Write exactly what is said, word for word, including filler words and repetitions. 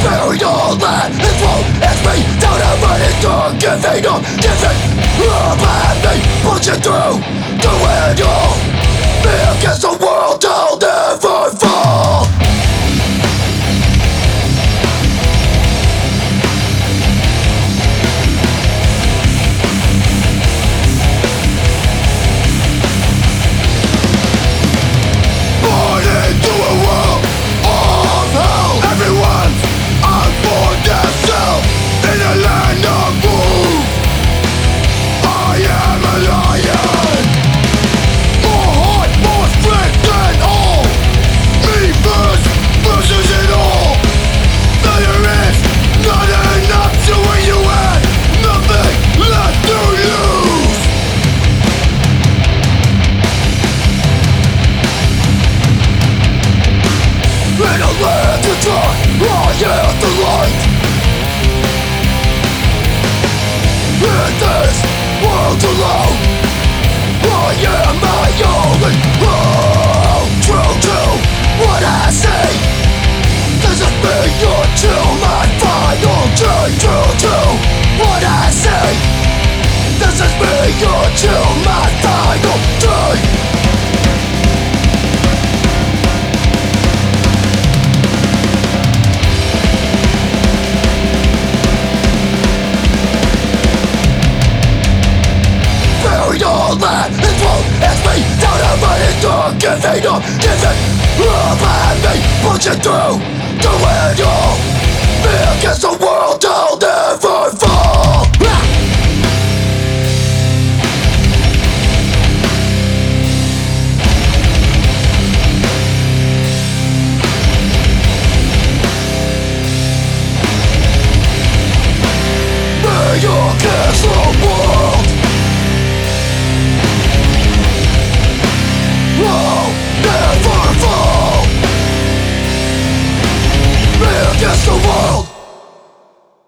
Buried all that is wrong as me. Down and running through, giving up, giving up at me. Pushing through, doing all. Me against the world, I'll never fall. Born into a world of hell. Everyone's out for themselves. In a land of fools, I am a lion. More heart, more strength than all. Me first versus it all. There is not enough to where you at. Nothing left to lose. In a land to try, I am the light. In this world alone, I am my only hope. True to what I say, this is me until my final day. True to what I say, this is me until my final day. Buried all that is wrong as me. Down and running through, giving up, giving up at me. Pushing through, doing all. Me against the world, I'll never fall. Me against the world.